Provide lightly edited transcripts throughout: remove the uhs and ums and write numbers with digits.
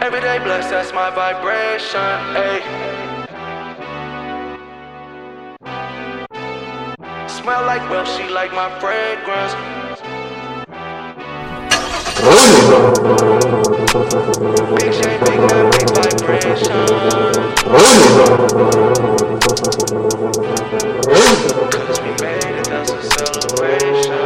Everyday blessed, that's my vibration, ayy. Smell like wealth, she like my fragrance. Big chain, big man, big vibration. Cause we made it, that's a celebration.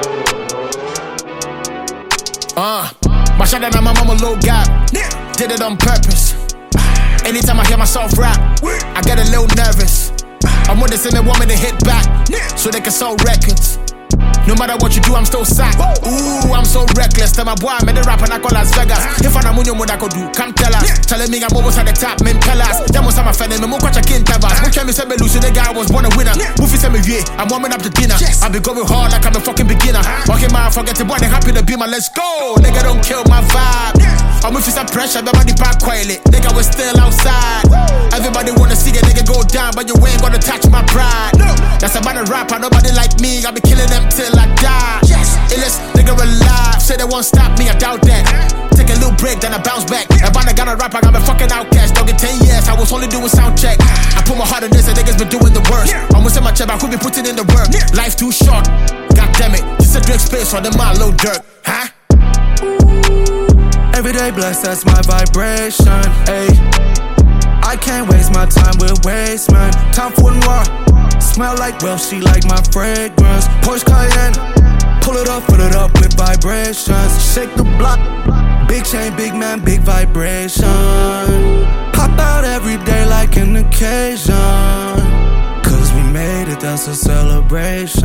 My shot and my mama low gap. Did it on purpose. Anytime I hear myself rap, I get a little nervous. I'm with this and they want me to hit back, so they can sell records. No matter what you do, I'm still sacked. Ooh, I'm so reckless. Tell my boy I made a rap and I call Las Vegas. If I'm on what I could do, come tell us. Telling me I'm almost at the top, men tell us. That was my friend, and I'm watch a king tabas. Who can me say me lose? The guy was born a winner. Mufi say me yeah, I'm warming up the dinner. I be going hard like I'm a fucking beginner. Okay, man, forget the boy, they happy to be my let's go. Nigga, don't kill my vibe. I'm with some pressure, everybody back quietly. Nigga, we're still outside. Everybody wanna see a nigga go down, but you ain't gonna touch my pride. That's about a rapper, nobody like me. I be killing them till I die. Illest nigga alive, say they won't stop me, I doubt that. Take a little break, then I bounce back. About I got a rap, I got a fucking outcast. Don't get 10 years, I was only doing sound check. I put my heart in this, and niggas been doing the worst. Almost in my chest, I could be putting in the work. Life too short, god damn it. This a Drake space on the mile, low dirt, huh? Everyday blessed, that's my vibration, ayy. I can't waste my time with waste, man. Time for noir. Smell like wealth, she like my fragrance. Porsche Cayenne, pull it up with vibrations. Shake the block, big chain, big man, big vibration. Pop out every day like an occasion. Cause we made it, that's a celebration.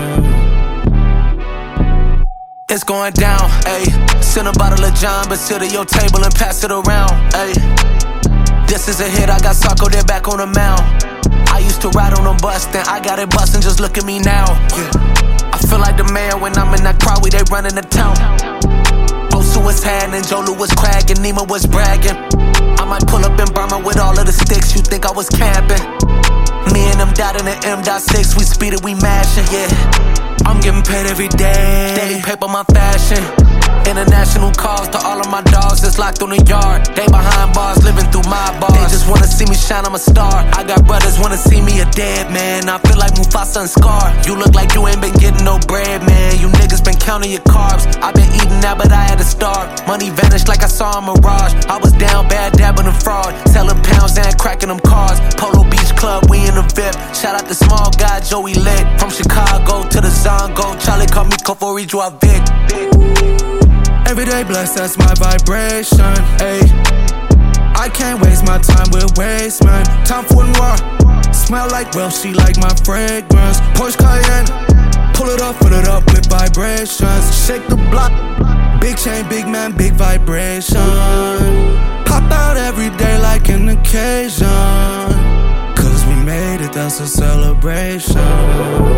It's going down, ayy. Send a bottle of John, but sit at your table and pass it around, ayy. This is a hit, I got Sarko there back on the mound. I used to ride on a bus, then I got it bustin', just look at me now, yeah. I feel like the mayor when I'm in that crowd, we they running the town. Osu was hand and Jolu was cracking, Nima was bragging. I might pull up in Burma with all of the sticks, you think I was camping. Me and them died in the M.6, we speed it, we mashing, yeah. I'm getting paid every day, daily paper my fashion. International calls to all of my dogs that's locked on the yard. They behind bars, living through my bars. They just wanna see me shine, I'm a star. I got brothers wanna see me a dead man. I feel like Mufasa and Scar. You look like you ain't been getting no bread, man. You niggas been counting your carbs. I been eating that, but I had to starve. Money vanished like I saw a mirage. I was down bad, dabbing in fraud. Selling pounds and cracking them cars. Polo Beach Club, we in the VIP. Shout out the small guy, Joey Lit. From Chicago to the Zongo. Charlie called me Kofori Vic. Everyday blessed, that's my vibration, ayy. I can't waste my time with waste, man. Time for noir. Smell like wealth, she like my fragrance. Porsche Cayenne, pull it up with vibrations. Shake the block, big chain, big man, big vibration. Pop out every day like an occasion. Cause we made it, that's a celebration.